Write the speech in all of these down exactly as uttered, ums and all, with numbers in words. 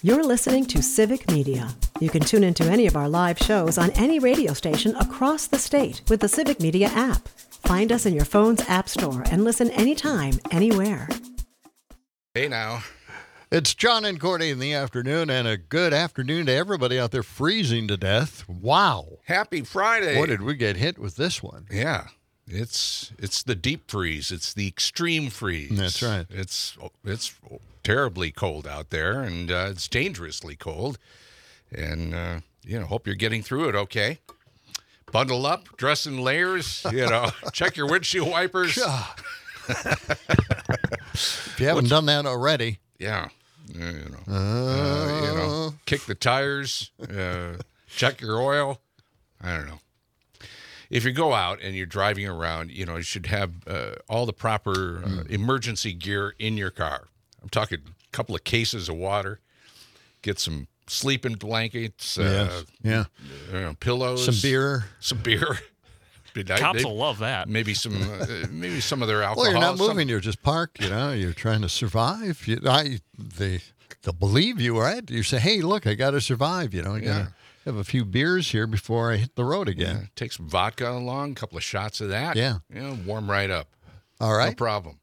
You're listening to Civic Media. You can tune into any of our live shows on any radio station across the state with the Civic Media app. Find us in your phone's app store and listen anytime, anywhere. Hey now. It's John and Courtney in the afternoon, and a good afternoon to everybody out there freezing to death. Wow. Happy Friday. Boy, did we get hit with this one. Yeah. It's it's the deep freeze. It's the extreme freeze. That's right. It's it's terribly cold out there, and uh, it's dangerously cold. And, uh, you know, hope you're getting through it okay. Bundle up, dress in layers, you know, check your windshield wipers. If you haven't What's, done that already. Yeah. Uh, you know, uh, uh, you know, kick the tires, uh, check your oil. I don't know. If you go out and you're driving around, you know, you should have uh, all the proper uh, mm. emergency gear in your car. I'm talking a couple of cases of water, get some sleeping blankets, uh, yes. yeah, you know, pillows, some beer, some beer. Cops will love that. Maybe some, uh, maybe some of their alcohol. Well, you're not moving. Some... You're just parked. You know, you're trying to survive. You, I, they, they'll believe you, right? You say, "Hey, look, I got to survive." You know, I got to have a few beers here before I hit the road again. Yeah. Take some vodka along, a couple of shots of that. Yeah, you know, warm right up. All right, no problem.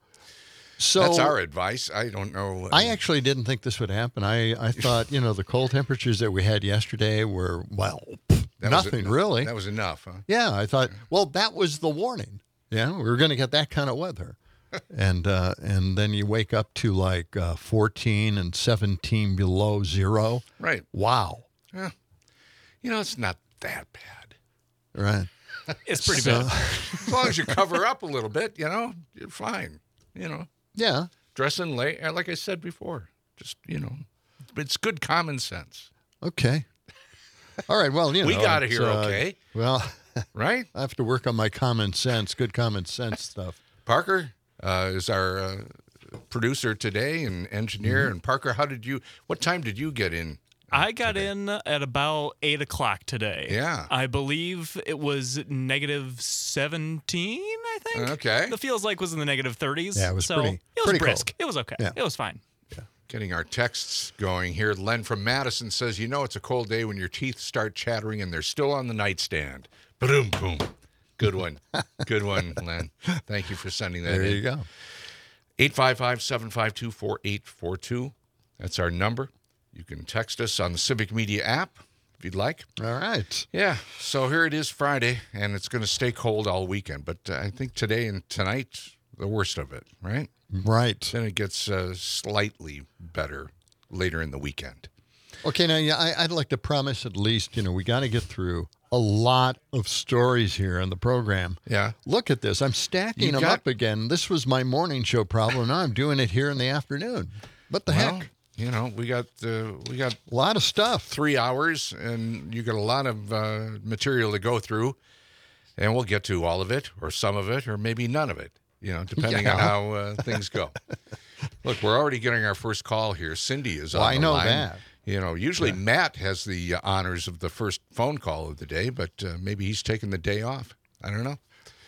So that's our advice. I don't know. I actually didn't think this would happen. I, I thought, you know, the cold temperatures that we had yesterday were, well, that nothing was, really. That was enough, huh? Yeah, I thought, well, that was the warning. Yeah, we were going to get that kind of weather. and uh, and then you wake up to like uh, fourteen and seventeen below zero. Right. Wow. Yeah. You know, it's not that bad. Right. It's pretty so, bad. As long as you cover up a little bit, you know, you're fine. You know. Yeah. Dress in late, like I said before. Just, you know, it's good common sense. Okay. All right. Well, you know. We got it here, uh, okay? Well, right? I have to work on my common sense, good common sense stuff. Parker uh, is our uh, producer today and engineer. Mm-hmm. And Parker, how did you, what time did you get in? I got today? in at about eight o'clock today. Yeah. I believe it was negative seventeen, I think. Okay. The feels like was in the negative thirties. Yeah, it was so pretty It was pretty brisk. cold. It was okay. Yeah. It was fine. Yeah. Getting our texts going here. Len from Madison says, you know, it's a cold day when your teeth start chattering and they're still on the nightstand. Boom, boom. Good one. Good one, Len. Thank you for sending that there in. There you go. eight five five, seven five two, four eight four two. That's our number. You can text us on the Civic Media app if you'd like. All right. Yeah. So here it is Friday, and it's going to stay cold all weekend. But uh, I think today and tonight, the worst of it, right? Right. Then it gets uh, slightly better later in the weekend. Okay. Now, yeah, I, I'd like to promise at least, you know, we got to get through a lot of stories here on the program. Yeah. Look at this. I'm stacking You them got- up again. This was my morning show problem. Now I'm doing it here in the afternoon. What the Well, heck? you know, we got uh, we got A lot of stuff. three hours, and you got a lot of uh, material to go through, and we'll get to all of it, or some of it, or maybe none of it. You know, depending Yeah. on how uh, things go. Look, we're already getting our first call here. Cindy is on Well, I the know line. that. You know, usually Yeah. Matt has the uh, honors of the first phone call of the day, but uh, maybe he's taking the day off. I don't know.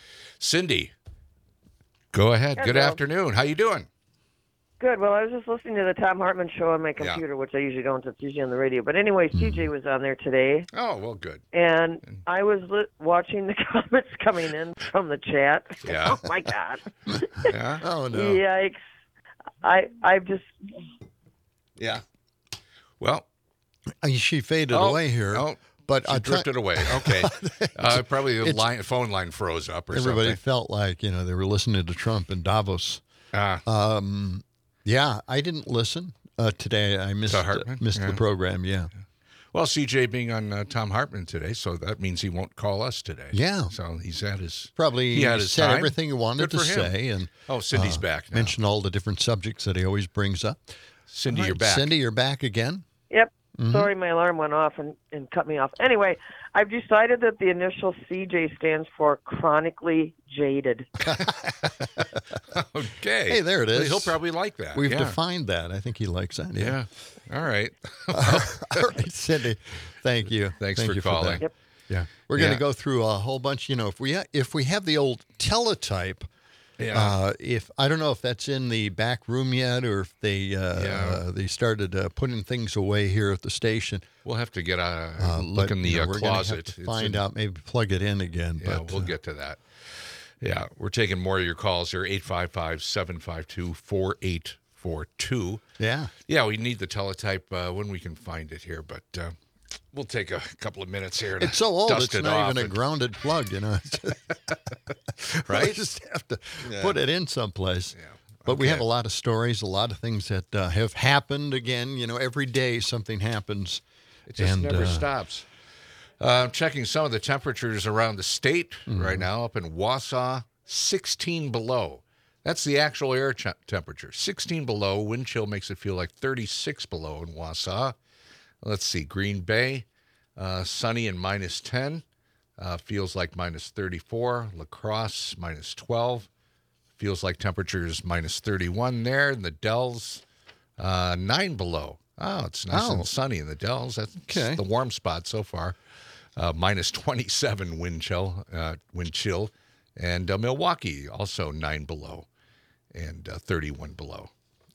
Cindy, go ahead. Good Hello. afternoon. How you doing? Good. Well, I was just listening to the Tom Hartman show on my computer, Yeah. which I usually don't. It's usually on the radio. But anyway, C J was on there today, Oh, well, good. and I was li- watching the comments coming in from the chat. Yeah. Oh my God! Yeah. Oh, no. Yikes! I I just Yeah. Well, Uh, She faded oh, away here. Oh, But she I drifted away. Okay. Uh, probably the It's- line, phone line froze up or everybody something. felt like, you know, they were listening to Trump in Davos. Ah, Um, yeah, I didn't listen uh, today. I missed To Hartman? missed Yeah. the program. Yeah. well, C J being on uh, Tom Hartman today, so that means he won't call us today. Yeah. So he's had his. Probably He had his said time. everything he wanted Good to for him. say, and Oh, Cindy's uh, back now. mentioned all the different subjects that he always brings up. Cindy, All right, you're back. Cindy, you're back again. yep. Mhm. Sorry, my alarm went off and, and cut me off. Anyway, I've decided that the initial C J stands for chronically jaded. Okay. Hey, there it is. He'll probably like that. We've yeah. defined that. I think he likes that. Yeah. All right. All right, Cindy. Thank you. Thanks Thank for you calling. that. Yep. Yeah, we're going Yeah. to go through a whole bunch. You know, if we ha- if we have the old teletype, Yeah. Uh, if I don't know if that's in the back room yet, or if they uh, Yeah. uh, they started uh, putting things away here at the station. We'll have to get a Uh, look but, in the you know, uh, we're gonna have closet. to It's find in- out, maybe plug it in again. Yeah, but, we'll uh, get to that. Yeah, we're taking more of your calls here, eight five five, seven five two, four eight four two. yeah. Yeah, we need the teletype uh, when we can find it here, but uh, we'll take a couple of minutes here to It's so old, dust it's it not off even a and- grounded plug, you know. Right? We just have to Yeah. put it in someplace. Yeah. But we Okay. have a lot of stories, a lot of things that uh, have happened. Again, you know, every day something happens. It just and, never uh, stops. Uh, I'm checking some of the temperatures around the state Mm-hmm. right now. Up in Wausau, sixteen below. That's the actual air ch- temperature. sixteen below. Wind chill makes it feel like thirty-six below in Wausau. Let's see. Green Bay, uh, sunny and minus ten. Uh, feels like minus thirty-four. La Crosse, minus twelve. Feels like temperatures minus thirty-one there. In the Dells, uh, nine below. Oh, it's nice Oh. and sunny in the Dells. That's Okay. the warm spot so far. Uh, minus twenty-seven wind chill, uh, wind chill, and uh, Milwaukee also nine below, and uh, thirty-one below,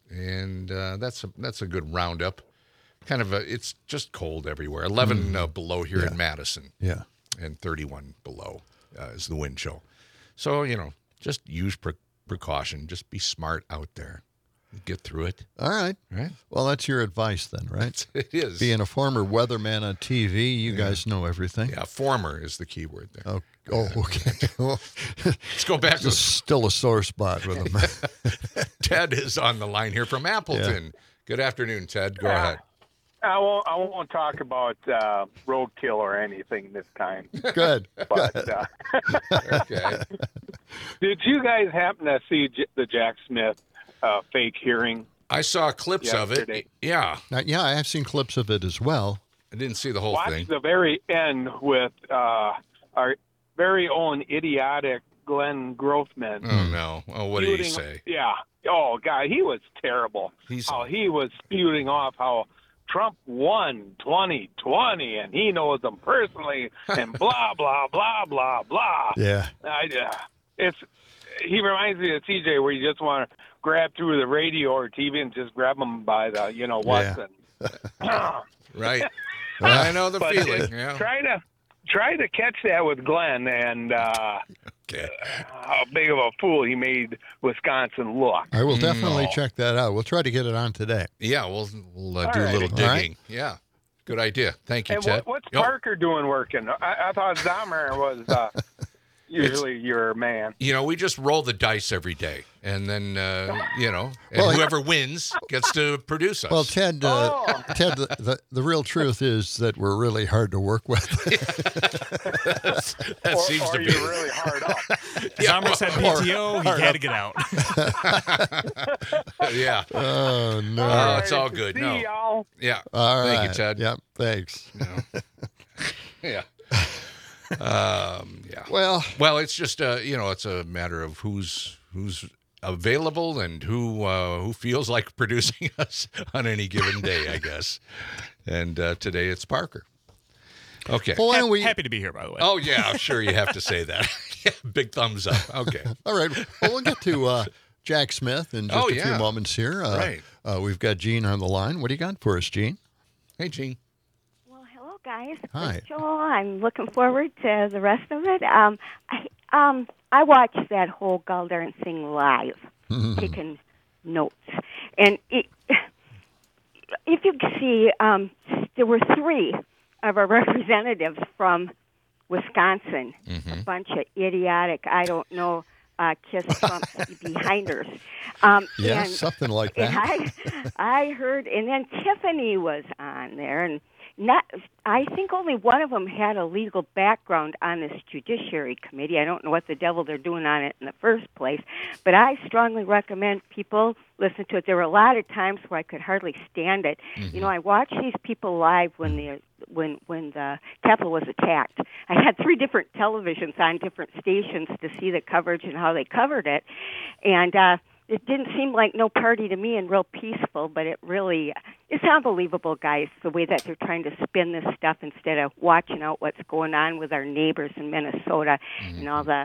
and uh, that's a that's a good roundup. Kind of a, it's just cold everywhere. eleven uh, below here in Madison, Yeah. and thirty-one below uh, is the wind chill. So you know, just use pre- precaution. Just be smart out there. Get through it. All right. Right? Well, that's your advice then, right? It is. Being a former weatherman on T V, you guys know everything. Yeah, former is the key word there. Oh, oh okay. Well, Let's go back to there's still a sore spot with him. Ted is on the line here from Appleton. Good afternoon, Ted. Go ahead. I won't. I won't talk about uh, roadkill or anything this time. Good. But uh, Okay. did you guys happen to see J- the Jack Smith uh, fake hearing? I saw clips of it. Yesterday. Yeah. Now, yeah, I have seen clips of it as well. I didn't see the whole Watch thing. the very end with uh, our very own idiotic Glenn Grothman. Oh, no. Oh, what did he spewing- say? Yeah. Oh, God, he was terrible. He's- How he was spewing off how Trump won twenty twenty and he knows them personally and blah, blah, blah, blah, blah. Yeah. I, uh, it's he reminds me of C J where you just want to grab through the radio or T V and just grab them by the you know what. Yeah. And, Right. I know the but feeling. uh, Yeah. try to try to catch that with Glenn and uh, Okay. how big of a fool he made Wisconsin look. I will definitely No. check that out. We'll try to get it on today. Yeah, we'll, we'll uh, All do a little righty. All right. digging. Yeah. Good idea. Thank you, And Ted. what, what's Yo, Parker doing working? I, I thought Zomer was uh, usually your man. You know, we just roll the dice every day. And then, uh, you know, and Well, whoever wins gets to produce us. Well, Ted, uh, Oh. Ted, the, the the real truth is that we're really hard to work with. that or seems or to are be. you really hard up? Zomer said P T O. He had to get out. Yeah. Oh no! Oh, it's all good. See No. y'all. Yeah. All Thank right. you, Ted. Yep. Thanks. Yeah. Um, yeah. Well, Well, it's just uh, you know, it's a matter of who's who's available and who uh, who feels like producing us on any given day, I guess. And uh, today it's Parker. Okay. well, why don't we? Happy to be here, by the way. Oh yeah, sure. You have to say that. Yeah, big thumbs up. Okay. All right. Well, we'll get to uh, Jack Smith in just Oh, a few yeah. moments here. Uh, Right. Uh, we've got Gene on the line. What do you got for us, Gene? Hey, Gene. Well, hello, guys. Hi. It's Joel. I'm looking forward to the rest of it. Um, I um, I watched that whole Galdern thing live, taking notes, and it, if you can see, um, there were three of our representatives from Wisconsin, a bunch of idiotic, I don't know, uh, kiss Trump's behinders. Um, Yeah, and, something like and that. I, I heard, and then Tiffany was on there, and not. I think only one of them had a legal background on this Judiciary Committee. I don't know what the devil they're doing on it in the first place, but I strongly recommend people listen to it. There were a lot of times where I could hardly stand it. You know, I watched these people live when the when when the Capitol was attacked. I had three different televisions on different stations to see the coverage and how they covered it, and. uh It didn't seem like no party to me and real peaceful, but it really, it's unbelievable, guys, the way that they're trying to spin this stuff instead of watching out what's going on with our neighbors in Minnesota and all the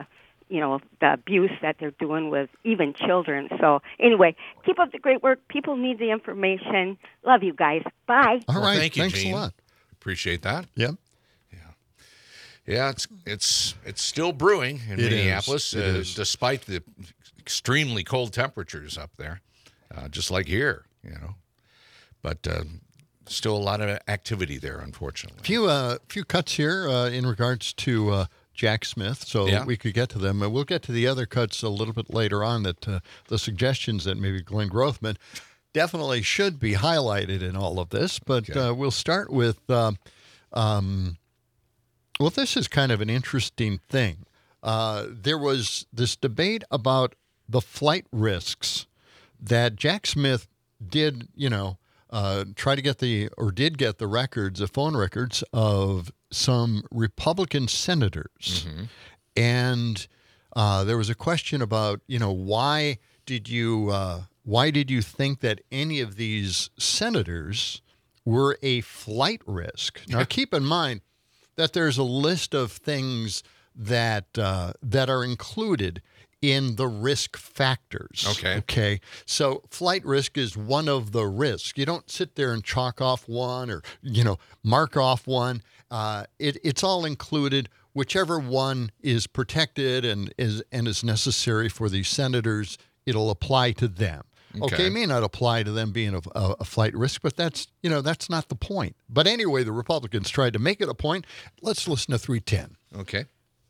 you know, the abuse that they're doing with even children. So anyway, keep up the great work. People need the information. Love you guys. Bye. All Well, right. thank you, Thanks Gene. a lot. Appreciate that. Yep. Yeah, it's it's it's still brewing in It Minneapolis, is. It uh, is. despite the extremely cold temperatures up there, uh, just like here, you know. But uh, still a lot of activity there, unfortunately. Few uh, few cuts here uh, in regards to uh, Jack Smith, so Yeah. we could get to them. And we'll get to the other cuts a little bit later on. That uh, the suggestions that maybe Glenn Grothman definitely should be highlighted in all of this. But Okay. uh, we'll start with. Uh, um, Well, this is kind of an interesting thing. Uh, there was this debate about the flight risks that Jack Smith did, you know, uh, try to get the, or did get the records, the phone records of some Republican senators. Mm-hmm. And uh, there was a question about, you know, why did you, uh, why did you think that any of these senators were a flight risk? Now, keep in mind, that there's a list of things that uh, that are included in the risk factors. Okay. Okay. So flight risk is one of the risks. You don't sit there and chalk off one or, you know, mark off one. Uh, it, it's all included. Whichever one is protected and is and is necessary for these senators, it'll apply to them. Okay, Okay. it may not apply to them being a, a, a flight risk, but that's, you know, that's not the point. But anyway, the Republicans tried to make it a point. Let's listen to three ten. Okay.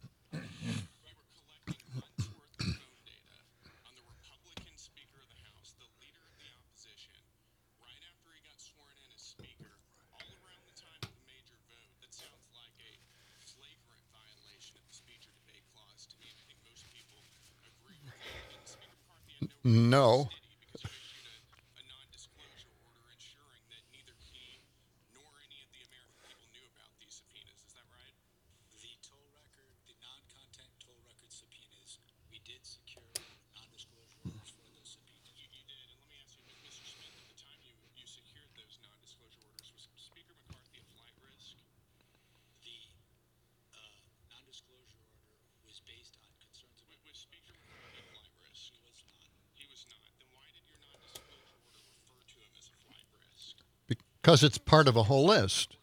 No. Because it's part of a whole list.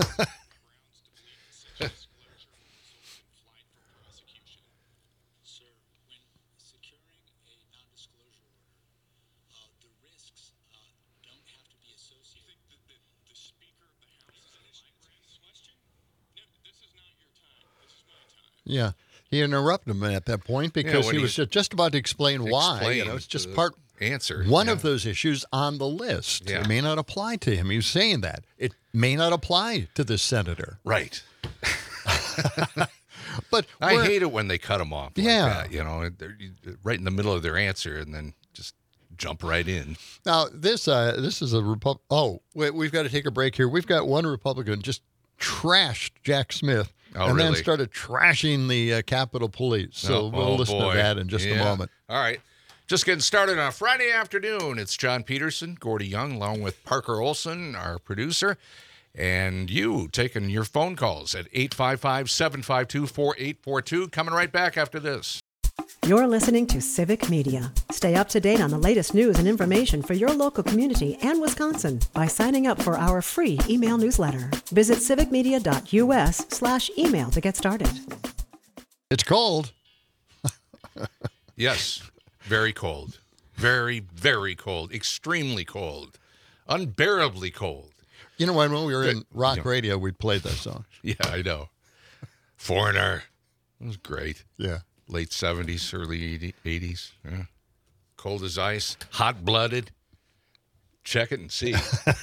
Yeah. He interrupted him at that point because when he he was just about to explain why. You know, it's just the part answer. one yeah. of those issues on the list. Yeah. It may not apply to him. He was saying that. It may not apply to this senator. Right. But I we're- hate it when they cut them off. Like Yeah. that, you know, they're right in the middle of their answer and then just jump right in. Now, this uh, this is a Repub. Oh, wait, we've got to take a break here. We've got one Republican just trashed Jack Smith Oh, and then really? started trashing the uh, Capitol Police. So Oh, we'll oh, listen boy. to that in just Yeah. a moment. All right. Just getting started on a Friday afternoon. It's John Peterson, Gordy Young, along with Parker Olson, our producer, and you taking your phone calls at eight five five, seven five two, four eight four two. Coming right back after this. You're listening to Civic Media. Stay up to date on the latest news and information for your local community and Wisconsin by signing up for our free email newsletter. Visit civicmedia.us slash email to get started. It's cold. Yes, very cold. Very, very cold. Extremely cold. Unbearably cold. You know, when we were in Yeah. rock radio, we'd play that song. Yeah, I know. Foreigner. It was great. Yeah. Late seventies, early eighties. Yeah. Cold as ice, hot blooded. Check it and see.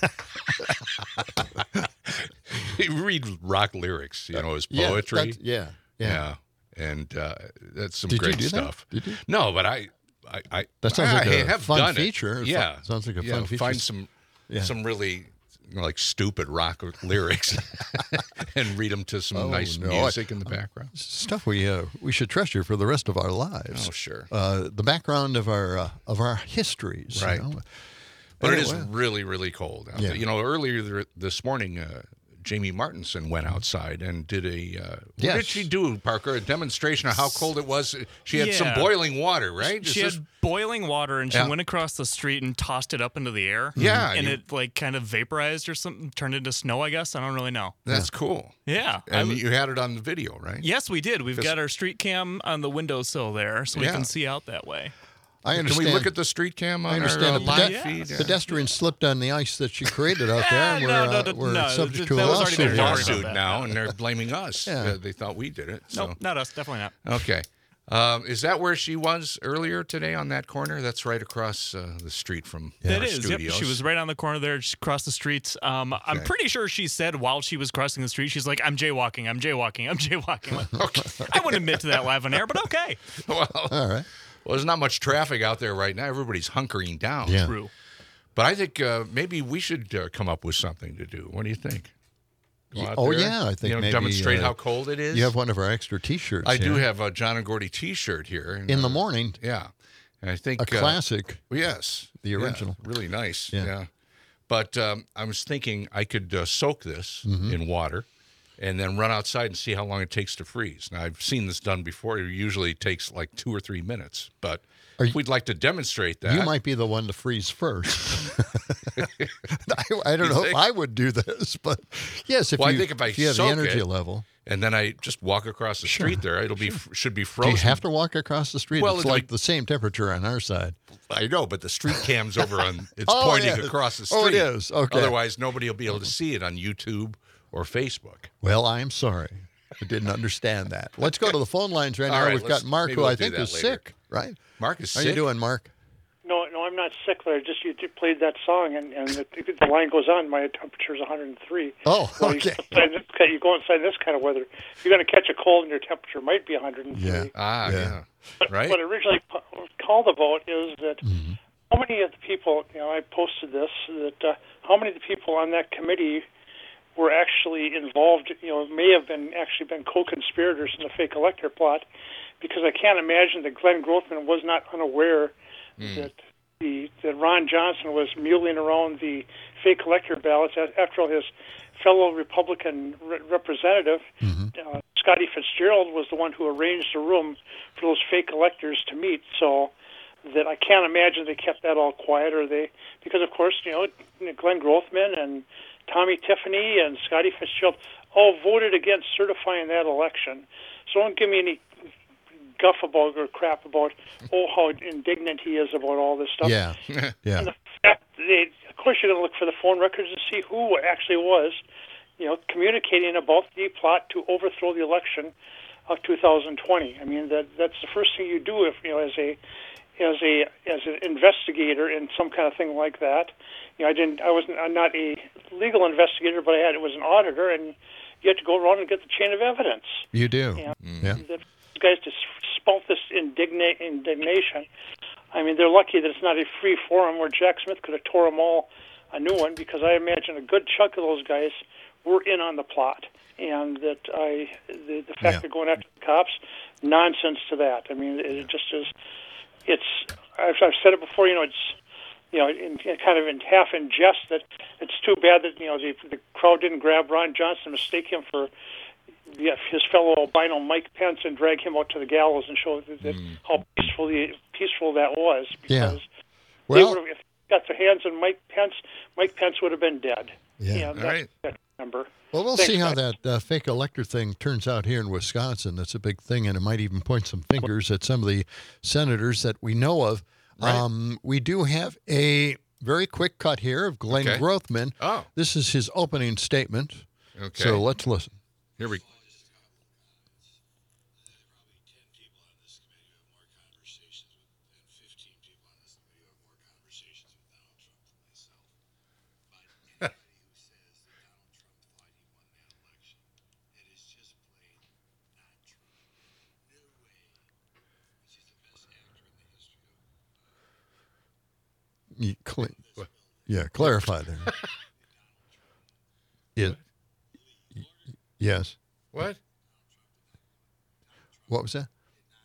Read rock lyrics, you know, as Yeah, poetry. that's- Yeah. Yeah. Yeah. And uh, that's some Did you great do that? stuff. Did you? No, but I, I, I That sounds I like a have fun done it. feature. It Yeah, fu- sounds like a yeah, fun feature. Find some, Yeah. some really you know, like stupid rock lyrics, and read them to some Oh, nice no. music in the background. Stuff we uh, we should treasure for the rest of our lives. Oh, sure. Uh, the background of our uh, of our histories. you Right. know. But it is Anyway. really, really cold out Yeah. there. You know, earlier th- this morning, uh, Jamie Martinson went outside and did a. Uh, Yes. What did she do, Parker? A demonstration of how cold it was. She had some Yeah. boiling water, right? She Is had this- boiling water, and she Yeah. went across the street and tossed it up into the air. Yeah, and you- it like kind of vaporized or something, turned into snow. I guess I don't really know. That's cool. Yeah, I And w- you had it on the video, right? yes, we did. We've got our street cam on the windowsill there, so we Yeah. can see out that way. I Can understand. we look at the street cam on I understand our uh, the live pede- feed? Yeah. pedestrians slipped on the ice that she created out there, and Eh, we're, no, no, uh, no, we're no, subject that- to a that was already lawsuit. been here. Sorry about Lawsuit that. now, and they're blaming us. Yeah. Uh, they thought we did it. So. Nope, not us. Definitely not. Okay. Um, is that where she was earlier today on that corner? That's right across uh, the street from That our is. Yep. studios. She was right on the corner there, just across the street. Um, I'm Okay. pretty sure she said while she was crossing the street, she's like, "I'm jaywalking. I'm jaywalking. I'm jaywalking." Like, okay. I wouldn't admit to that live on air, but okay. well, All right. well, there's not much traffic out there right now. Everybody's hunkering down. Yeah. True. But I think uh, maybe we should uh, come up with something to do. What do you think? Go out Oh, there, yeah, I think you know, maybe, demonstrate uh, how cold it is. You have one of our extra T-shirts. I do here. have a John and Gordy T-shirt here. and, In the uh, morning, Yeah, and I think a uh, classic. yes, The yeah, original. really nice. Yeah. Yeah, but um, I was thinking I could uh, soak this Mm-hmm. in water and then run outside and see how long it takes to freeze. Now I've seen this done before. It usually takes like two or three minutes, but Are if you- we'd like to demonstrate that, You might be the one to freeze first. I, I don't You know think? if I would do this, but yes, if Well, I you, think if I you have the soak energy it, level. and then I just walk across the street there. It'll be should be Do frozen. you have to walk across the street? Well, it's it'd like be- the same temperature on our side. I know, but the street cam's over on. It's Oh, pointing yeah. across the street. Oh, it is. Okay. Otherwise, nobody will be able to see it on YouTube or Facebook. Well, I'm sorry. I didn't understand that. Let's go to the phone lines right All now. right, We've let's- got Mark, maybe who we'll I do think that is later. sick, right? Mark is How sick. you doing, Mark? No, no, I'm not sick. But I just you played that song, and, and the, the line goes on. My temperature is one hundred three. Oh, Well, okay. You, inside this, kind- you go inside this kind of weather, you're going to catch a cold, and your temperature might be one hundred three. Yeah. Ah, Yeah. yeah. But Right? what I originally p- called about is that how many of the people, you know, I posted this, that uh, how many of the people on that committee were actually involved, you know, may have been actually been co-conspirators in the fake elector plot, because I can't imagine that Glenn Grothman was not unaware that the that Ron Johnson was muling around the fake elector ballots. After all, his fellow Republican re- representative, uh, Scotty Fitzgerald, was the one who arranged the room for those fake electors to meet. So that I can't imagine they kept that all quiet, or they, because of course, you know, Glenn Grothman and Tommy Tiffany and Scotty Fitzgerald all voted against certifying that election. So don't give me any guff about or crap about, oh, how indignant he is about all this stuff. Yeah. Yeah. And the fact they, of course, you're going to look for the phone records to see who actually was, you know, communicating about the plot to overthrow the election of two thousand twenty. I mean, that that's the first thing you do if, you know, as a as a as an investigator in some kind of thing like that. You know, I didn't, I wasn't, I'm not a legal investigator, but I had, it was an auditor, and you had to go around and get the chain of evidence. You do. Yeah. Yeah. That these guys just spout this indigna- indignation. I mean, they're lucky that it's not a free forum where Jack Smith could have tore them all a new one, because I imagine a good chunk of those guys were in on the plot. And that I, the, the fact Yeah. they're going after the cops, nonsense to that. I mean, it just is, it's, I've, I've said it before, you know, it's, you know, in, in kind of in half in jest that it's too bad that, you know, the, the crowd didn't grab Ron Johnson, mistake him for yeah, his fellow albino Mike Pence, and drag him out to the gallows and show that, that how peaceful the, peaceful that was. Yeah. Because Well- they would have, if they got their hands on Mike Pence, Mike Pence would have been dead. Yeah. And All that's right. that number. Well, we'll Thanks, see how guys. that uh, fake elector thing turns out here in Wisconsin. That's a big thing, and it might even point some fingers at some of the senators that we know of. Right. Um, we do have a very quick cut here of Glenn Okay. Grothman. Oh. This is his opening statement. Okay. So let's listen. Here we You cl- yeah, clarify there. It, yes. What? What was that?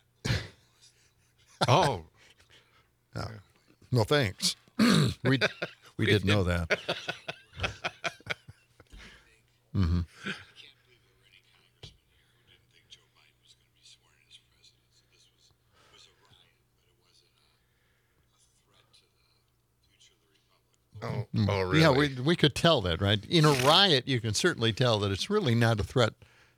Oh, No, thanks. we we didn't know that. Mm-hmm. Oh, oh, really? Yeah, we we could tell that, right? In a riot, you can certainly tell that it's really not a threat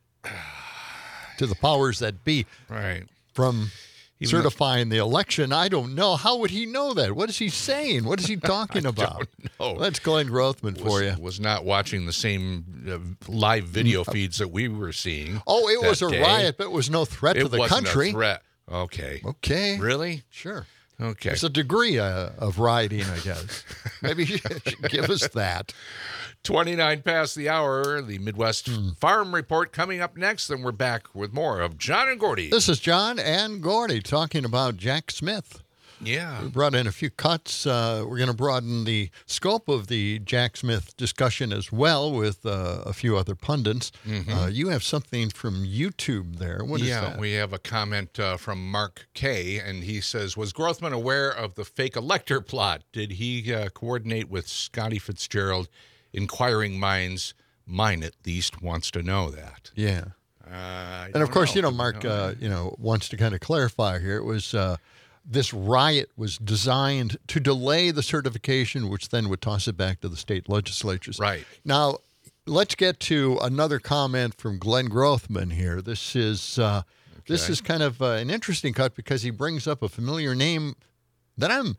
to the powers that be. Right. From Even certifying the election, I don't know. How would he know that? What is he saying? What is he talking I about? don't know. That's Glenn Grothman for was, you. Was not watching the same uh, live video feeds that we were seeing. Oh, it that was a day. riot, but it was no threat It to the wasn't country. a threat. Okay. Okay. Really? Sure. Okay. It's a degree uh, of rioting, I guess. Maybe you should give us that. twenty-nine past the hour, the Midwest Mm. Farm Report coming up next, and we're back with more of John and Gordy. This is John and Gordy talking about Jack Smith. Yeah. We brought in a few cuts. Uh, we're going to broaden the scope of the Jack Smith discussion as well with uh, a few other pundits. Mm-hmm. Uh, you have something from YouTube there. What is yeah, that? we have a comment uh, from Mark K., and he says, was Grothman aware of the fake elector plot? Did he uh, coordinate with Scotty Fitzgerald? Inquiring minds, mine at least, wants to know that. Yeah. Uh, I And of don't course, know. you know, Mark, No. uh, you know, wants to kind of clarify here. It was uh, this riot was designed to delay the certification, which then would toss it back to the state legislatures. Right. Now, let's get to another comment from Glenn Grothman here. This is uh, this Okay. is kind of uh, an interesting cut because he brings up a familiar name that I'm,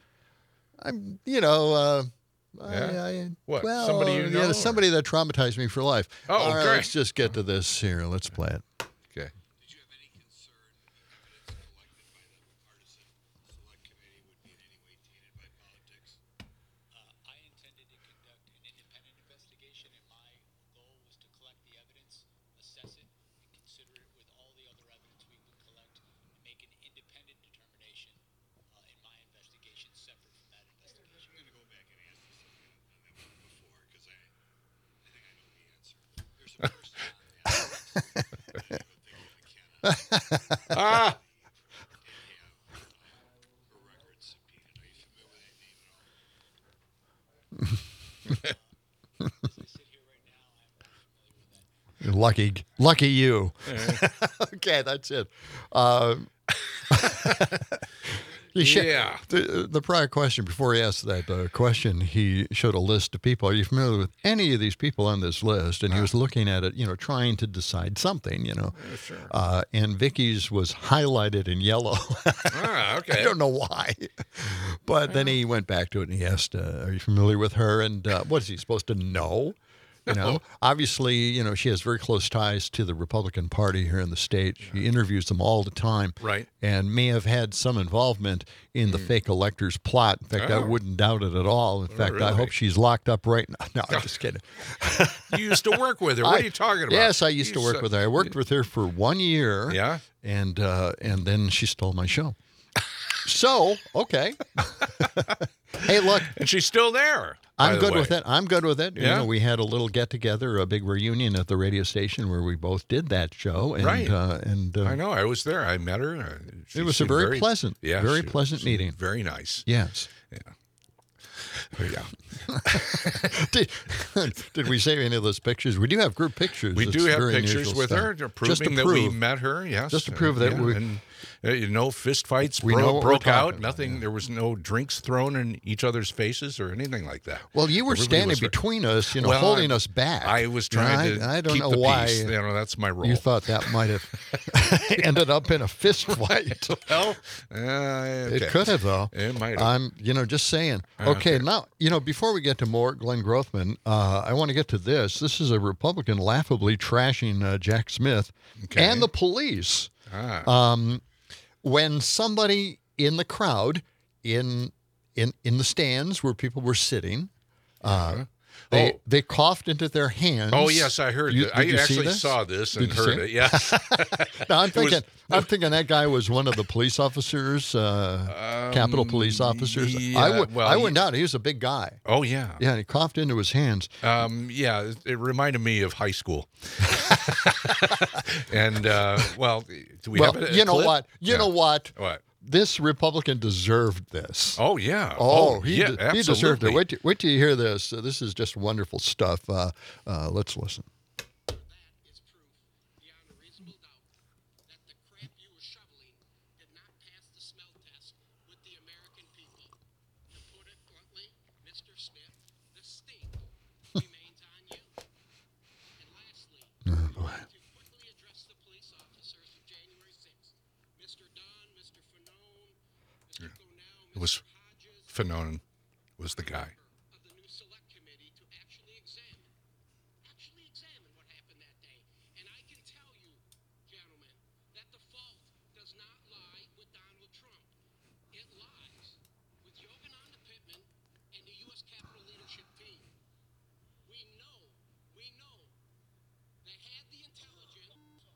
I'm, you know. Uh, Yeah? I, I, What, Well, somebody you know, Yeah, or- somebody that traumatized me for life. Oh, All right, great. let's just get to this here. Let's play it. Okay. Did you have any concern the evidence collected by the partisan select committee would be in any way tainted by politics? Uh, I intended to conduct an independent investigation, and my goal was to collect the evidence, assess it, and consider it with all the other evidence we would collect, and make an independent determination uh, in my investigation separate from that investigation. I'm going to go back and ask you something on that one before because I, I think I know the answer. There's a person on that. Ah! Lucky, lucky you. Okay, that's it. Uh, he sh- Yeah. The, the prior question, before he asked that uh, question, he showed a list of people. Are you familiar with any of these people on this list? And he was looking at it, you know, trying to decide something, you know. Yeah, sure. Uh, and Vicky's was highlighted in yellow. Ah, okay. I don't know why. But then he went back to it and he asked, uh, are you familiar with her? And uh, what is he supposed to know? You know, obviously, you know, she has very close ties to the Republican Party here in the state. She interviews them all the time. Right. And may have had some involvement in the fake electors plot. In fact, I Oh. wouldn't doubt it at all. In fact, I really? hope she's locked up right now. No, I'm just kidding. You used to work with her. What I- are you talking about? Yes, I used to You work said- with her. I worked with her for one year. Yeah? And uh, and then she stole my show. So, okay. Hey, look, And she's still there. by I'm the good way. with it. I'm good with it. You Yeah? know, we had a little get together, a big reunion at the radio station where we both did that show. And, Right. Uh, and uh, I know. I was there. I met her. Uh, she it was a seemed very, pleasant, yeah, very she- pleasant she- meeting. Very nice. Yes. Yeah. did, did we save any of those pictures? We do have group pictures. We It's do have very pictures unusual with stuff. her, Just to proving that we prove. met her. Yes, Just to Uh, prove that yeah, we- and uh, you know, fist fights We bro- know what we're broke talking out. about, Nothing. yeah. There was no drinks thrown in each other's faces or anything like that. Well, you were Everybody standing was very- between us, you know, Well, holding I- us back. I was You know, trying I, to I don't keep know the why peace. You know, that's my role. you thought that might have ended up in a fist fight. Well, uh, okay. It could have, though. It might have. I'm, you know, just saying. Okay, now, you know, before we get to more Glenn Grothman, uh, I want to get to this. This is a Republican laughably trashing uh, Jack Smith Okay. and the police. Ah. Um, when somebody in the crowd, in in in the stands where people were sitting, uh, they Oh. they coughed into their hands. Oh yes, I heard. You- that. I did you see actually this? saw this and Did you see heard it? it. Yes. No, I'm It was- thinking. I'm thinking that guy was one of the police officers, uh, Capitol Police officers. I yeah, went. well, I went he- down. He was a big guy. Oh yeah. Yeah, and he coughed into his hands. Um, yeah, it, it reminded me of high school. and uh, well, do we well, have a, a you know clip? what? You Yeah. know what? What? This Republican deserved this. Oh yeah. Oh, he, yeah, de- he deserved it. absolutely. Wait till, wait till you hear this. Uh, this is just wonderful stuff. Uh, uh, let's listen. Fanone was the guy. Of the new select committee to actually examine, actually examine what happened that day. And I can tell you, gentlemen, that the fault does not lie with Donald Trump. It lies with Yogananda Pittman and the U S Capitol leadership team. We know, we know, they had the intelligence.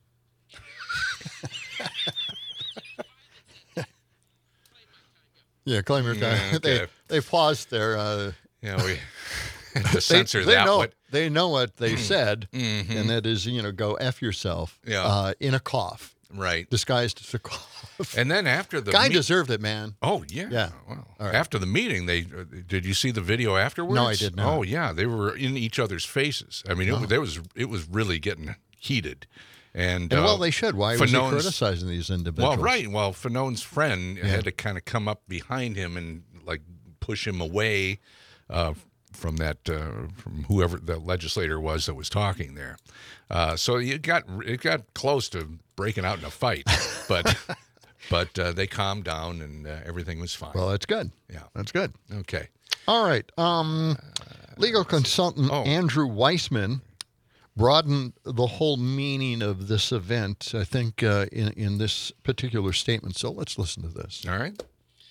Yeah, claim your time. Yeah, they okay. they paused there. Uh, Yeah, we had to they, censor they that. know What? they know what they said, Mhm. and that is, you know, go F yourself. Yeah. Uh, in a cough, Right. disguised as a cough. And then after the Guy meet- deserved it, man. Oh yeah. Yeah. Well, All right. after the meeting, they uh, did you see the video afterwards? No, I did not. Oh yeah, they were in each other's faces. I mean, it, Oh. was there was it was really getting heated. And, And uh, well, they should. Why was he Fanone's- criticizing these individuals? Well, right. Well, Fanone's friend Yeah. had to kind of come up behind him and like push him away uh, from that uh, from whoever the legislator was that was talking there. Uh, so it got it got close to breaking out in a fight, but but uh, they calmed down and uh, everything was fine. Well, that's good. Yeah. That's good. Okay. All right. Um, legal consultant Oh. Andrew Weissman broadened the whole meaning of this event, I think, uh, in, in this particular statement. So let's listen to this. All right.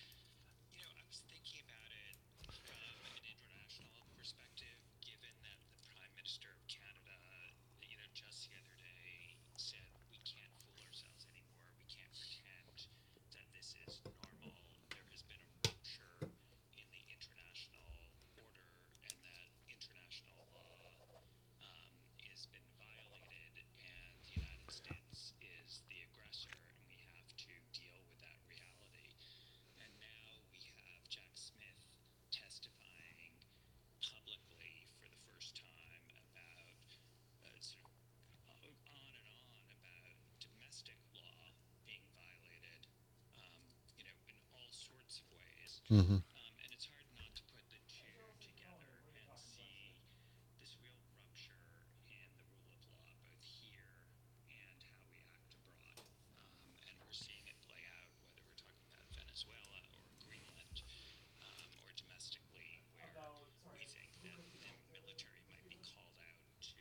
You know, I was thinking about it from an international perspective, given that the Prime Minister of Canada, you know, just the other day said we can't fool ourselves anymore. We can't pretend that this is normal. There has been a rupture in the international order, and that international law um, has been violated, and the United States is the aggressor, and we have to deal with that reality. And now we have Jack Smith testifying publicly for the first time about uh, sort of on and on about domestic law being violated, um, you know, in all sorts of ways. Mm-hmm. Um, and it's hard not to put the two together and see this real rupture in the rule of law, both here and how we act abroad. Um, and we're seeing it play out, whether we're talking about Venezuela or Greenland, um, or domestically, where we think that the military might be called out to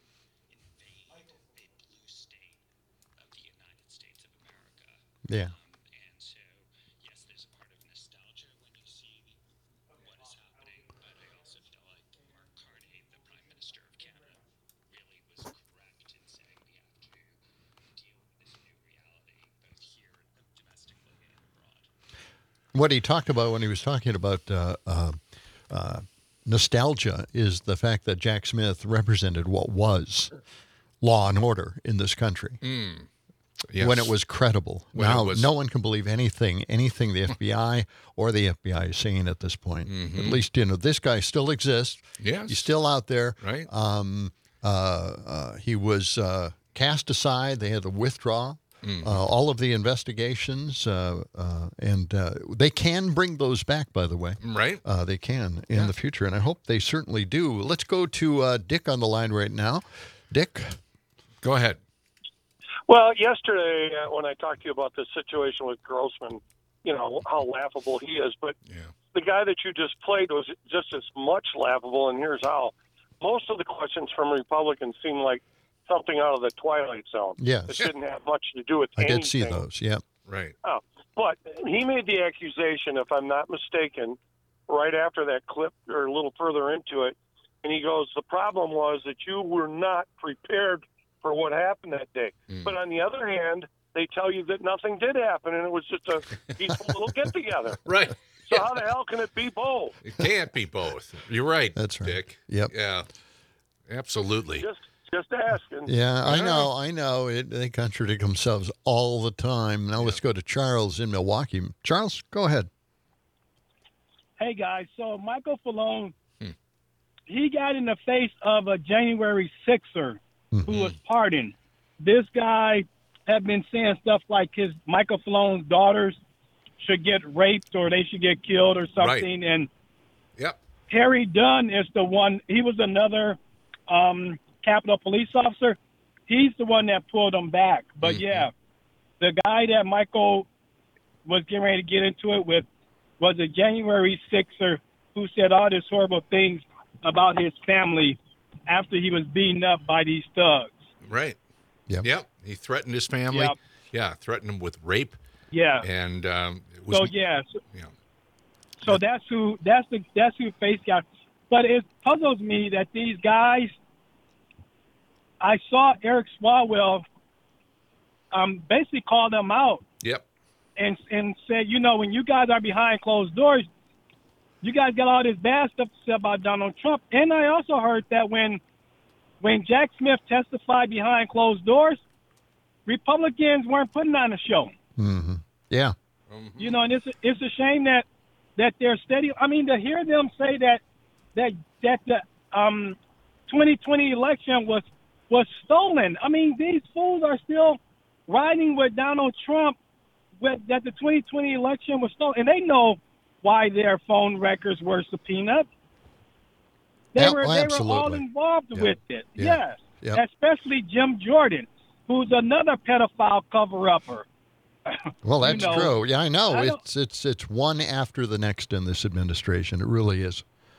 invade a blue state of the United States of America. Yeah. Um, and so, yes, there's a part of nostalgia when you see what is happening, but I also feel like Mark Carney, the Prime Minister of Canada, really was correct in saying we have to deal with this new reality, both here domestically and abroad. What he talked about when he was talking about uh, uh, uh, nostalgia is the fact that Jack Smith represented what was law and order in this country. Yes. When it was credible. When now, it was- no one can believe anything, anything the F B I or the F B I is saying at this point. At least, you know, this guy still exists. Yes. He's still out there. Right. Um, uh, uh, he was uh, cast aside. They had to withdraw uh, all of the investigations. Uh, uh, and uh, they can bring those back, by the way. Right. Uh, they can in the future, and I hope they certainly do. Let's go to uh, Dick on the line right now. Dick? Go ahead. Well, yesterday uh, when I talked to you about the situation with Grossman, you know, how laughable he is, but Yeah. the guy that you just played was just as much laughable, and here's how. Most of the questions from Republicans seem like something out of the Twilight Zone. Yes. It didn't have much to do with I anything. did see those, yeah. Right. Oh, but he made the accusation, if I'm not mistaken, right after that clip or a little further into it, and he goes, the problem was that you were not prepared for what happened that day. But on the other hand, they tell you that nothing did happen, and it was just a peaceful little get-together. Right. So how the hell can it be both? It can't be both. You're right. That's right. Dick. Yep. Yeah. Absolutely. Just just asking. Yeah, I Yeah. know, I know. It, they contradict themselves all the time. Now let's go to Charles in Milwaukee. Charles, go ahead. Hey guys, so Michael Falone, he got in the face of a January sixer who was pardoned. This guy had been saying stuff like his Michael Falone's daughters should get raped or they should get killed or something. And Yep. Harry Dunn is the one. He was another um, Capitol police officer. He's the one that pulled him back. But yeah, the guy that Michael was getting ready to get into it with was a January sixer who said all these horrible things about his family after he was beaten up by these thugs. Right. Yep. Yep. He threatened his family. Yep. Yeah, threatened him with rape. Yeah. And um, it was, So yeah, so, yeah. so that's who that's the that's who Face got. But it puzzles me that these guys. I saw Eric Swalwell um, basically call them out Yep. and and said, you know, when you guys are behind closed doors, you guys got all this bad stuff to say about Donald Trump. And I also heard that when when Jack Smith testified behind closed doors, Republicans weren't putting on a show. Mm-hmm. Yeah. Mm-hmm. You know, and it's a, it's a shame that that they're steady. I mean, to hear them say that that that the um, twenty twenty election was was stolen. I mean, these fools are still riding with Donald Trump with, that the twenty twenty election was stolen, and they know why their phone records were subpoenaed. They Yeah, were well, they were all absolutely. involved Yeah. with it. Yeah. Yes, Yeah. especially Jim Jordan, who's another pedophile cover-upper. Well, You that's know, true. Yeah, I know. I don't- it's it's it's one after the next in this administration. It really is.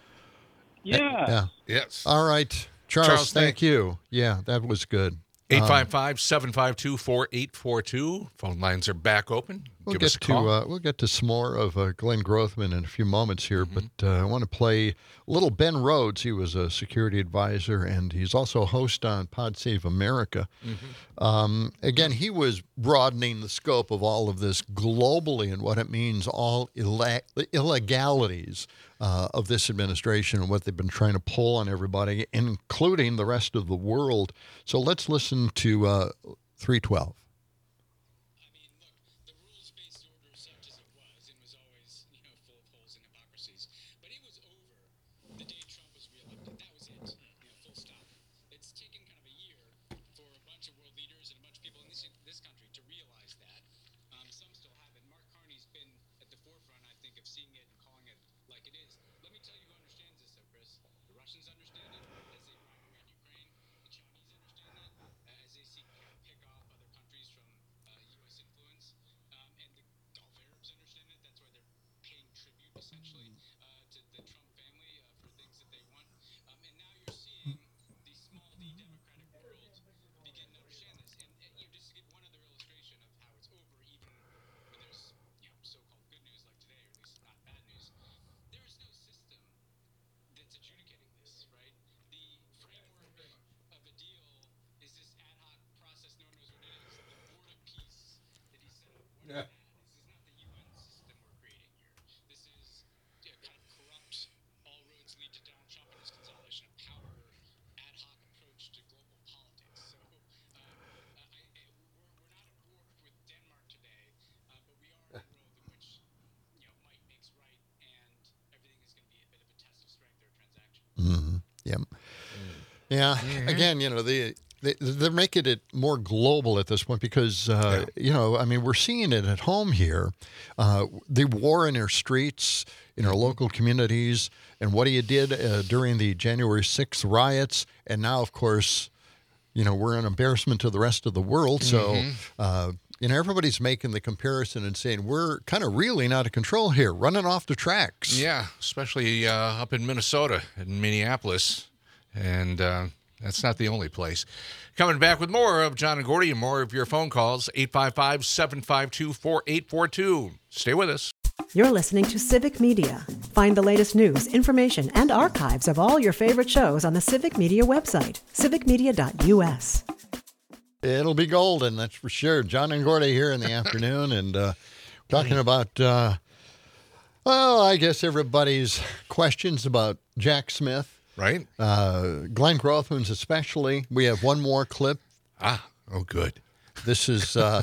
Yeah. Yeah. Yes. All right, Charles. Charles, thank thank- you. Yeah, that was good. eight Um, five five, seven five two, four eight four two. Phone lines are back open. We'll Give get us a to call. uh, we'll get to some more of uh, Glenn Grothman in a few moments here, Mm-hmm. but uh, I want to play little Ben Rhodes. He was a security advisor, and he's also a host on Pod Save America. Mm-hmm. Um, again, he was broadening the scope of all of this globally and what it means, all illa- illegalities uh, of this administration and what they've been trying to pull on everybody, including the rest of the world. So let's listen to uh, three twelve. I mean, look, the rules-based order sucked as it was and was always, you know, full of holes and hypocrisies. But it was over the day Trump was reelected. That was it, you know, full stop. It's taken kind of a year for a bunch of world leaders and a bunch of people in this this country to realize that. Um, some still haven't. Mark Carney's been at the forefront, I think, of seeing it and calling it like it is. Let me tell you who understands this, though, Chris. The Russians understand it as they run away in Ukraine. The Chinese understand it uh, as they seek to kind of pick off other countries from uh, U S influence. Um, and the Gulf Arabs understand it. That's why they're paying tribute, essentially, uh, to the Trump family uh, for things that they want. Um, and now you're seeing the small d democratic world begin to understand this. And, and you know, just to give one other illustration of how it's over, even when there's you know so-called good news like today, or at least not bad news, there is no system that's adjudicating this, right? The framework of a deal is this ad hoc process, no one knows what it is. The board of peace that he set up. What Yeah. is that? This is not the U N system we're creating here. This is you know, kind of corrupt, all roads lead to Donald Trump and his consolidation of power, ad hoc approach to global politics. So um, uh, I, I, we're, we're not at war with Denmark today, uh, but we are in a world in which you know might makes right, and everything is going to be a bit of a test of strength or a transaction. Mm-hmm. Yep. Yeah. Again, you know, they, they they're making it more global at this point because uh, you know, I mean, we're seeing it at home here. Uh, the war in our streets, in our local communities, and what he did uh, during the January sixth riots, and now, of course, you know, we're an embarrassment to the rest of the world. So. Uh, you know, everybody's making the comparison and saying we're kind of reeling out of control here, running off the tracks. Yeah, especially uh, up in Minnesota and Minneapolis. And uh, that's not the only place. Coming back with more of John and Gordy and more of your phone calls, eight five five, seven five two, four eight four two. Stay with us. You're listening to Civic Media. Find the latest news, information, and archives of all your favorite shows on the Civic Media website, civic media dot u s. It'll be golden, that's for sure. John and Gordy here in the afternoon, and uh, talking about, uh, well, I guess everybody's questions about Jack Smith. Right. Uh, Glenn Grothman's especially. We have one more clip. Ah, oh, good. This is, uh,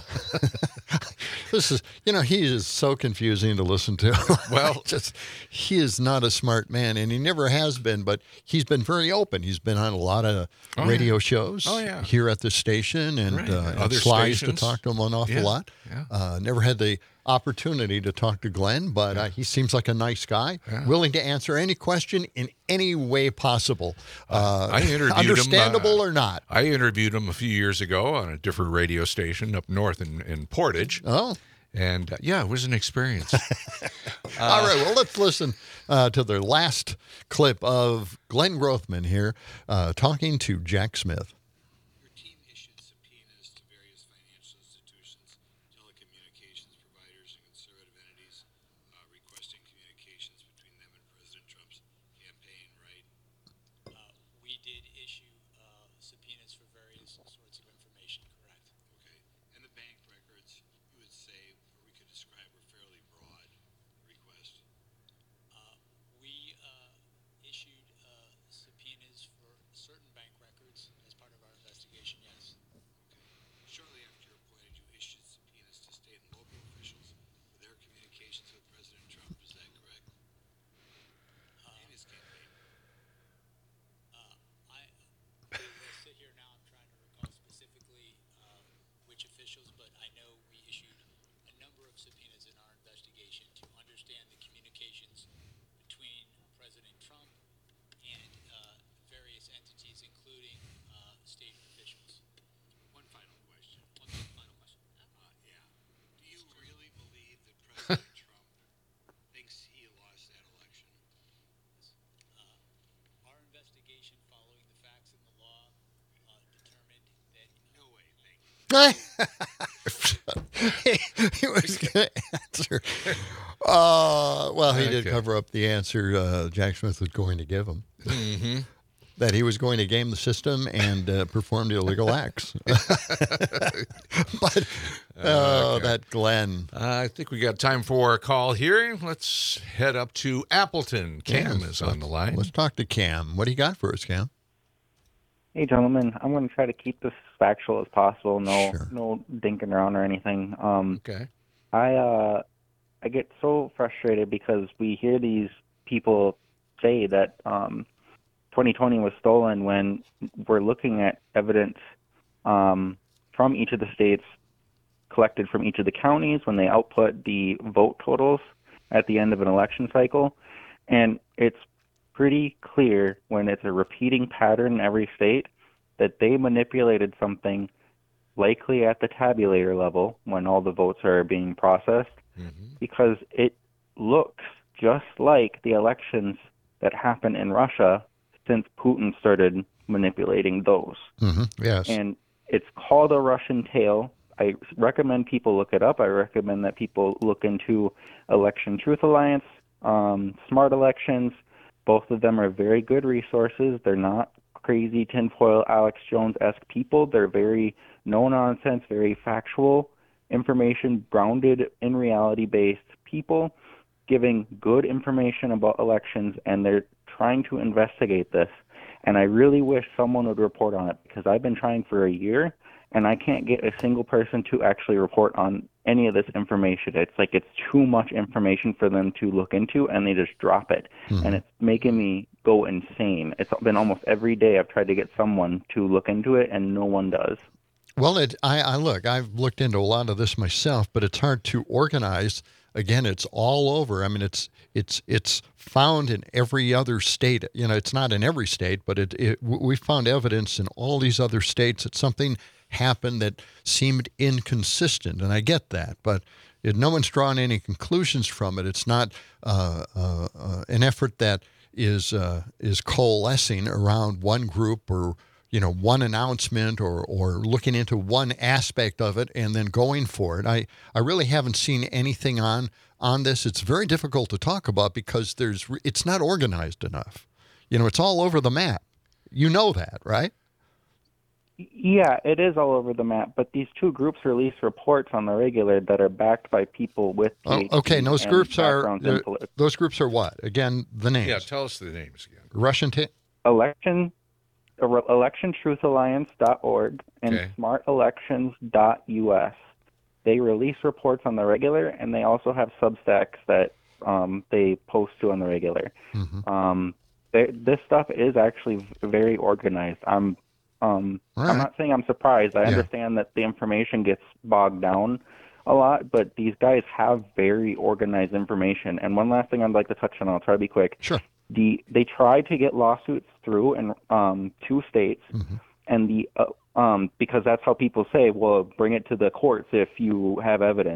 this is, you know, he is so confusing to listen to. Well, just, he is not a smart man, and he never has been, but he's been very open. He's been on a lot of Oh, radio yeah. shows Oh, yeah. here at the station, and, Right. uh, and Other slides stations. to talk to him an awful Yeah. lot. Yeah. Uh, never had the opportunity to talk to Glenn, but uh, he seems like a nice guy, Yeah. willing to answer any question in any way possible. Uh, I interviewed him, understandable uh, or not. I interviewed him a few years ago on a different radio station up north in, in Portage. Oh. And uh, yeah, it was an experience. All right, well, let's listen uh, to the last clip of Glenn Grothman here uh, talking to Jack Smith. Your team issued subpoenas to various financial institutions, telecommunications providers, and conservative entities uh, requesting communications between them and President Trump's campaign, right? Uh, we did issue uh, subpoenas for various sorts of information, correct? Okay. And the bank records, you would say, or we could describe, were fairly broad request. Uh, we uh, issued uh, subpoenas for certain bank records as part of our investigation, yes. Okay. Shortly after you're appointed, you issued subpoenas to state and local officials for their communications with President Trump. Is that correct? Uh, In his campaign. uh, I uh, will sit here now. I'm trying to recall specifically uh, which officials, but I know we issued a number of subpoenas in our investigation to understand the communications between President Trump and uh, various entities, including uh, state officials. One final question. One final question. Uh, yeah. Do you really believe that President Trump thinks he lost that election? Uh, our investigation, following the facts and the law, uh, determined that No way. Thank you. he was going to answer. Uh, well, he did Okay. cover up the answer uh, Jack Smith was going to give him. Mm-hmm. That he was going to game the system and uh, perform illegal acts. But oh, Okay. that Glenn. Uh, I think we got time for a call here. Let's head up to Appleton. Cam Yes, is on the line. Let's talk to Cam. What do you got for us, Cam? Hey, gentlemen, I'm going to try to keep this factual as possible. No, Sure. no dinking around or anything. Um, Okay. I uh, I get so frustrated because we hear these people say that um, twenty twenty was stolen when we're looking at evidence um, from each of the states collected from each of the counties when they output the vote totals at the end of an election cycle, and it's pretty clear when it's a repeating pattern in every state that they manipulated something likely at the tabulator level when all the votes are being processed, Mm-hmm. because it looks just like the elections that happen in Russia since Putin started manipulating those. Mm-hmm. Yes. And it's called a Russian tale. I recommend people look it up. I recommend that people look into Election Truth Alliance, um, Smart Elections. Both of them are very good resources. They're not crazy tinfoil Alex Jones-esque people. They're very no-nonsense, very factual information, grounded in reality-based people, giving good information about elections, and they're trying to investigate this. And I really wish someone would report on it, because I've been trying for a year, and I can't get a single person to actually report on any of this information. It's like it's too much information for them to look into, and they just drop it. Mm-hmm. And it's making me go insane. It's been almost every day I've tried to get someone to look into it, and no one does. Well, it, I, I look, I've looked into a lot of this myself, but it's hard to organize. Again, it's all over. I mean, it's it's it's found in every other state. You know, it's not in every state, but it, it we found evidence in all these other states that something happened that seemed inconsistent, and I get that, but it, no one's drawn any conclusions from it. It's not uh, uh, uh, an effort that is uh, is coalescing around one group or, you know, one announcement or or looking into one aspect of it and then going for it. I, I really haven't seen anything on on this. It's very difficult to talk about because there's it's not organized enough. You know, it's all over the map. You know that, right? Yeah, it is all over the map, but these two groups release reports on the regular that are backed by people with Oh, PhDs okay, and those and groups are backgrounds in they're- politi- those groups are what? Again, the names. Yeah, tell us the names again. Russian ta- election election truth alliance dot org and Okay. smart elections dot U S. They release reports on the regular, and they also have Substacks that um, they post to on the regular. Mhm. Um, they, this stuff is actually v- very organized. I'm um, All I'm right. not saying I'm surprised. I Yeah. understand that the information gets bogged down a lot, but these guys have very organized information. And one last thing I'd like to touch on, I'll try to be quick. Sure. The they tried to get lawsuits through in um, two states, Mhm. and the uh, um, because that's how people say, well, bring it to the courts if you have evidence.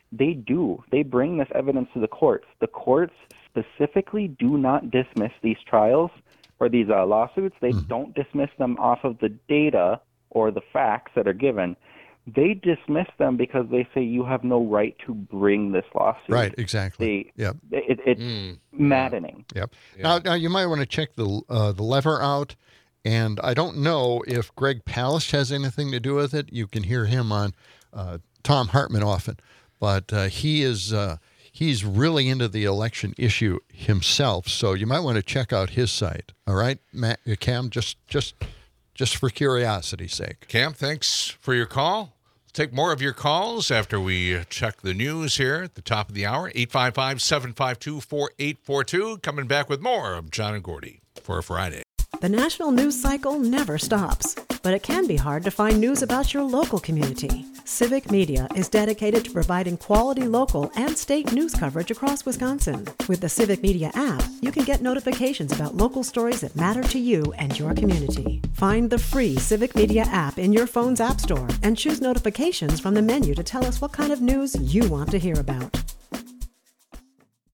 they do. They bring this evidence to the courts. The courts specifically do not dismiss these trials or these uh, lawsuits. They mm. don't dismiss them off of the data or the facts that are given. They dismiss them because they say you have no right to bring this lawsuit. Right, exactly. They, yep. It, it's mm. maddening. Yep. Yeah. Now, now, you might want to check the uh, the lever out. And I don't know if Greg Palast has anything to do with it. You can hear him on uh, Tom Hartman often. But uh, he is uh, he's really into the election issue himself. So you might want to check out his site. All right, Matt, Cam, just just just for curiosity's sake. Cam, thanks for your call. We'll take more of your calls after we check the news here at the top of the hour. eight five five, seven five two, four eight four two. Coming back with more of John and Gordy for a Friday. The national news cycle never stops, but it can be hard to find news about your local community. Civic Media is dedicated to providing quality local and state news coverage across Wisconsin. With the Civic Media app, you can get notifications about local stories that matter to you and your community. Find the free Civic Media app in your phone's app store and choose notifications from the menu to tell us what kind of news you want to hear about.